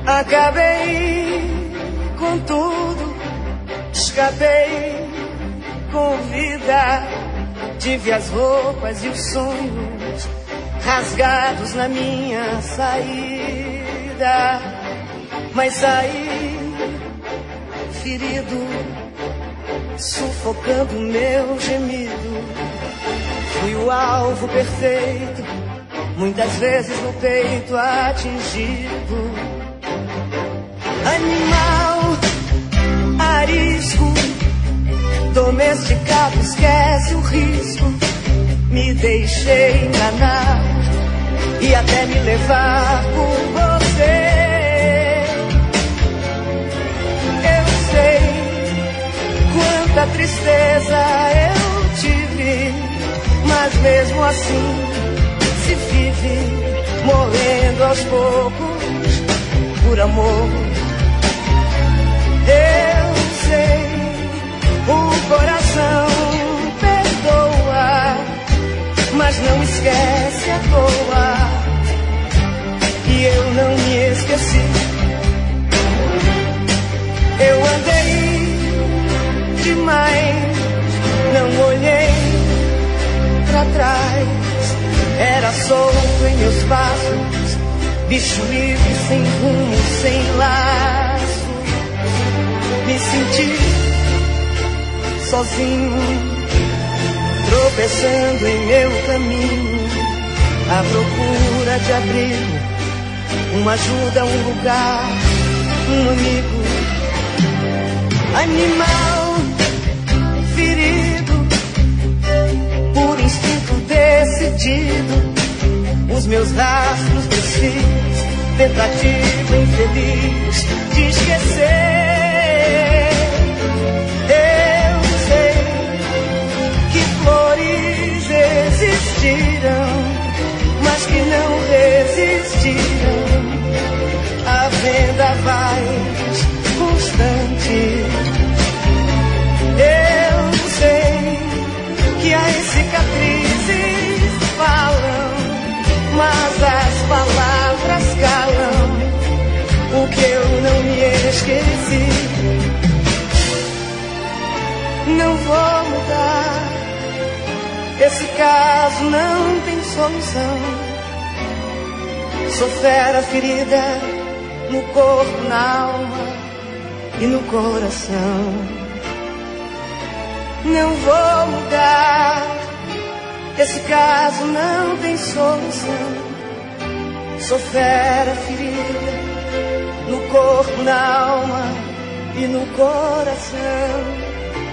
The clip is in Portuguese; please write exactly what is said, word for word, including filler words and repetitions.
Acabei com tudo, escapei com vida. Tive as roupas e os sonhos rasgados na minha saída, mas saí ferido, sufocando meu gemido. Fui o alvo perfeito, muitas vezes no peito atingido. Animal arisco, domesticado, esquece o risco. Me deixei enganar e até me levar por você. Eu sei quanta tristeza eu tive, mas mesmo assim se vive morrendo aos poucos por amor. Eu sei, o coração perdoa, mas não esquece à toa. E eu não me esqueci. Eu andei demais, não olhei pra trás. Era solto em meus passos, bicho livre, sem rumo, sem laço. Me senti sozinho, tropeçando em meu caminho, à procura de abrigo, uma ajuda, um lugar, um amigo. Animal ferido, por instinto decidido, os meus rastros desfiz, tentativa infeliz de esquecer. Eu sei que flores existiram, mas que não resistiram a vendavais constante. Eu sei que as cicatrizes falam, mas as palavras calam o que eu não me esqueci. Não vou mudar, esse caso não tem solução. Sou fera ferida no corpo, na alma e no coração. Não vou mudar, esse caso não tem solução. Sou fera ferida no corpo, na alma e no coração.